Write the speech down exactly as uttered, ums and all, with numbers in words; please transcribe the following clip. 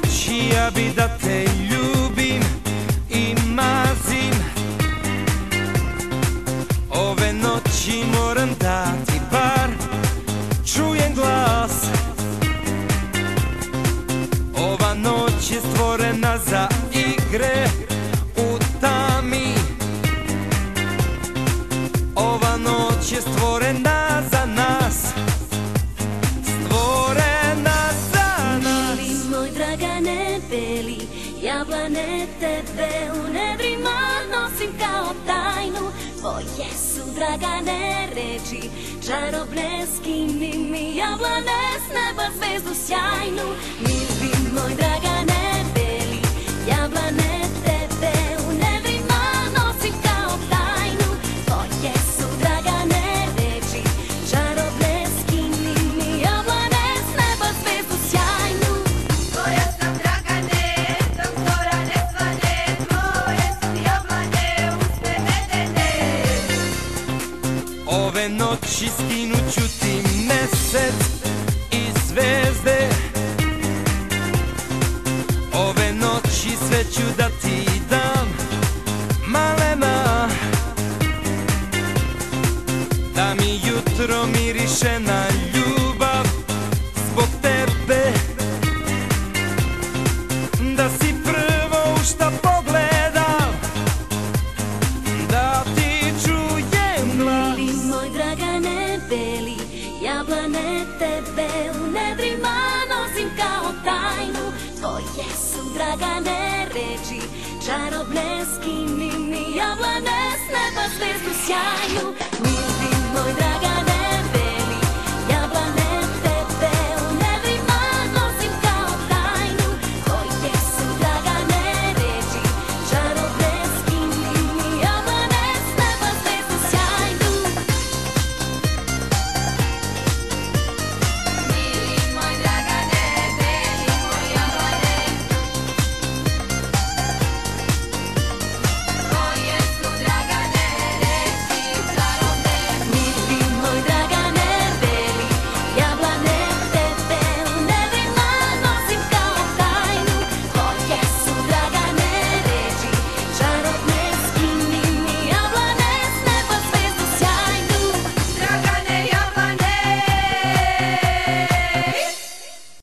noći ja bi da te ljubim i mazim. Ove noći moram da ti bar čujem glas. Ova noć je stvorena za igre u tami. Ova noć je stvorena za nas, stvorena za nas. Mili moj Dragane beli, jablane tebe u nedrima nosim kao tajnu. Tvoje su, Dragane, reči čarobne, skini mi jablane s neba zvezdu sjajnu. Mili moj Dragane beli, jablane tebe u nedrima nosim kao tajnu. Tvoje su, Dragane, reči čarobne, skini mi jablane s neba zvezdu sjajnu. Tvoja sam, Dragane, dok zora ne svane, tvoje su jablane uspevedene. Ove noći skinut ću ti mesec i zvezde. Ove noći sve ću da ti dam, malena. Da mi jutro miriše na ljubav zbog tebe. Da si prvo u šta pogledam, da ti čujem glas. Mili moj Dragane beli, jablane tebe u nedrima nosim kao tajnu. Tvoje su, Dragane, reči čarobne, skini mi jablane s neba zvezdu sjajnu.